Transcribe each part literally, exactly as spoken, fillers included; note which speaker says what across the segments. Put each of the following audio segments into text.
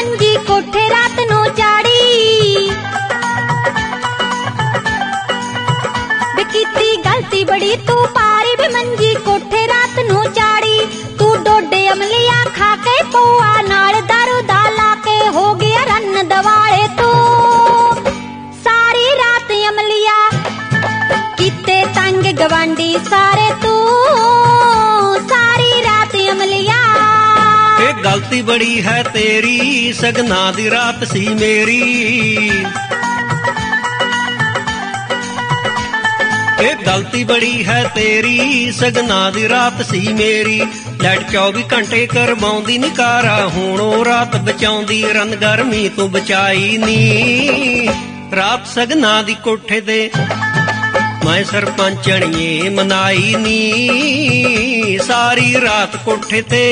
Speaker 1: ਮੰਜੀ ਕੋਠੇ ਰਾਤ ਨੂੰ ਚਾੜੀ ਵੇ ਕੀਤੀ ਗਲਤੀ ਬੜੀ ਤੂੰ ਪਾਰੀ ਵੇ ਮੰਜੀ ਕੋਠੇ ਰਾਤ ਨੂੰ ਚਾੜੀ ਤੂੰ ਡੋਡੇ ਅਮਲੀਆ ਖਾ ਕੇ ਪਊਆ ਨਾਲ ਦਾਰੂ ਦਾ ਲਾ ਕੇ ਹੋ ਗਿਆ ਰੰਨ ਦਵਾਲੇ ਤੂੰ ਸਾਰੀ ਰਾਤ ਅਮਲੀਆ ਕੀਤੇ ਤੰਗ ਗਵਾਂਢੀ ਸਾਰੇ ਤੂੰ ਸਾਰੀ ਰਾਤ ਅਮਲੀਆ
Speaker 2: ਇਹ ਗਲਤੀ ਬੜੀ ਹੈ ਤੇਰੀ ਸਗਨਾ ਦੀ ਰਾਤ ਸੀ ਮੇਰੀ ਇਹ ਗਲਤੀ ਬੜੀ ਹੈ ਤੇਰੀ ਸਗਨਾ ਦੀ ਰਾਤ ਸੀ ਮੇਰੀ ਲਾਈਟ ਚੌਵੀ ਘੰਟੇ ਕਰਵਾਉਂਦੀ ਨੀ ਕਾਰਾ ਹੁਣ ਉਹ ਰਾਤ ਬਚਾਉਂਦੀ ਰਨ ਗਰਮੀ ਤੋਂ ਬਚਾਈ ਨੀ ਰਾਤ ਸਗਨਾ ਦੀ ਕੋਠੇ ਤੇ ਮੈਂ ਸਰਪੰਚਣੀਏ ਮਨਾਈ ਨੀ ਸਾਰੀ ਰਾਤ ਕੋਠੇ ਤੇ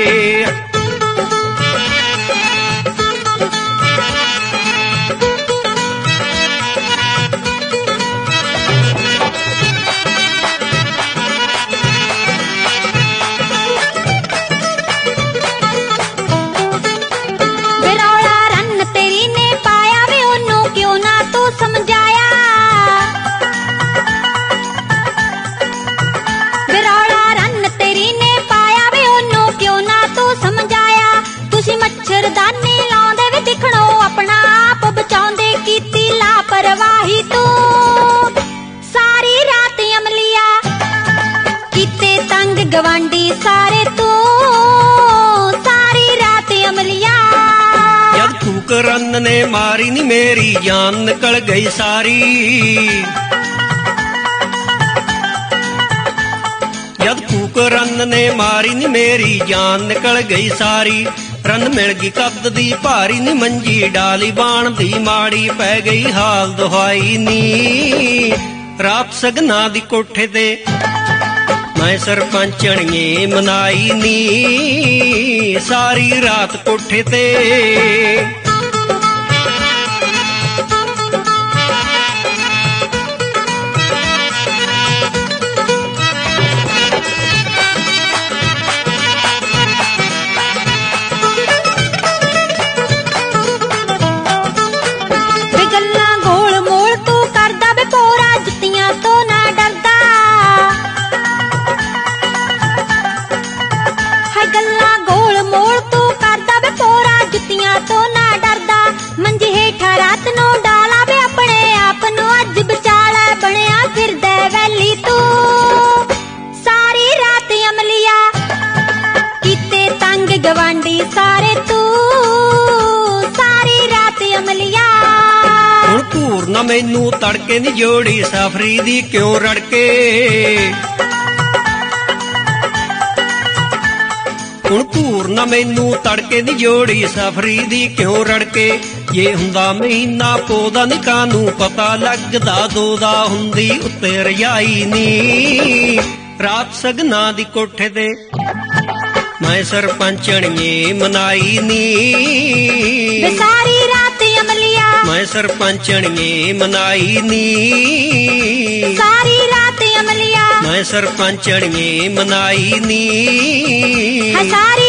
Speaker 1: ਗਵਾਂਢੀ ਸਾਰੇ ਤੂੰ ਸਾਰੀ ਰਾਤ ਅਮਲੀਆ
Speaker 2: ਜਦ ਫੂਕ ਰੰਨ ਨੇ ਮਾਰੀ ਨੀ ਮੇਰੀ ਜਾਨ ਨਿਕਲ ਗਈ ਸਾਰੀ ਜਦ ਫੂਕ ਰੰਨ ਨੇ ਮਾਰੀ ਨੀ ਮੇਰੀ ਜਾਨ ਨਿਕਲ ਗਈ ਸਾਰੀ ਰੰਨ ਮਿਲ ਗਈ ਕੱਦ ਦੀ ਭਾਰੀ ਨੀ ਮੰਜੀ ਡਾਲੀ ਬਾਣ ਦੀ ਮਾੜੀ ਪੈ ਗਈ ਹਾਲ ਦੁਹਾਈ ਨੀ ਰਾਤ ਸਗਨਾ ਦੀ ਕੋਠੇ ਤੇ ਮੈਂ ਸਰਪੰਚਣੀਏ ਮਨਾਈ ਨੀ ਸਾਰੀ ਰਾਤ ਕੋਠੇ ਤੇ
Speaker 1: ਵੇ ਗੱਲਾਂ ਗੋਲ ਮੋਲ ਤੂੰ ਕਰਦਾ ਵੇ ਪੋਰਾ ਜੁੱਤੀਆਂ ਤੋਂ ਨਾ ਡਰਦਾ ਗੱਲਾਂ ਗੋਲ ਮੋਲ ਤੂੰ ਕਰਦਾ ਵੇ ਪੋਰਾ ਜੁੱਤੀਆਂ ਤੋਂ ਨਾ ਡਰਦਾ ਮੰਜੀ ਹੇਠਾਂ ਰਾਤ ਨੂੰ ਡਾਲਾ ਵੇ ਆਪਣੇ ਆਪ ਨੂੰ ਅੱਜ ਵਿਚਾਲਾ ਬਣਿਆ ਫਿਰਦਾ ਵੈਲੀ ਤੂੰ ਸਾਰੀ ਰਾਤ ਅਮਲੀਆ ਕੀਤੇ ਤੰਗ ਗਵਾਂਢੀ ਸਾਰੇ ਤੂੰ ਸਾਰੀ ਰਾਤ ਅਮਲੀਆ
Speaker 2: ਹੁਣ ਘੂਰ ਨਾ ਮੈਨੂੰ ਤੜਕੇ ਨੀ ਜੋੜੀ ਸਫਰੀ ਦੀ ਕਿਉਂ ਰੜਕੇ ਹੁਣ ਘੂਰ ਨਾ ਮੈਨੂੰ ਤੜਕੇ ਦੀ ਜੋੜੀ ਸਫਰੀ ਦੀ ਕਿਉਂ ਰੜਕੇ ਜੇ ਹੁੰਦਾ ਮਹੀਨਾ ਪੋਦਾ ਨੀ ਕਾਨੂੰ ਪਤਾ ਲੱਗਦਾ ਦੋ ਦਾ ਹੁੰਦੀ ਉੱਤੇ ਰਜਾਈ ਨੀ ਰਾਤ ਸਗਨਾ ਦੀ ਕੋਠੇ ਤੇ ਮੈਂ ਸਰਪੰਚਣੀਏ ਮਨਾਈ ਨੀ
Speaker 1: ਸਾਰੀ ਰਾਤ ਅਮਲੀਆ ਮੈਂ
Speaker 2: ਸਰਪੰਚਣੀਏ ਮਨਾਈ ਨੀ
Speaker 1: ਸਾਰੀ ਰਾਤ ਅਮਲੀਆ
Speaker 2: ਮੈਂ ਸਰਪੰਚਣੀਏ ਮਨਾਈ ਨੀ
Speaker 1: ਸਾਰੀ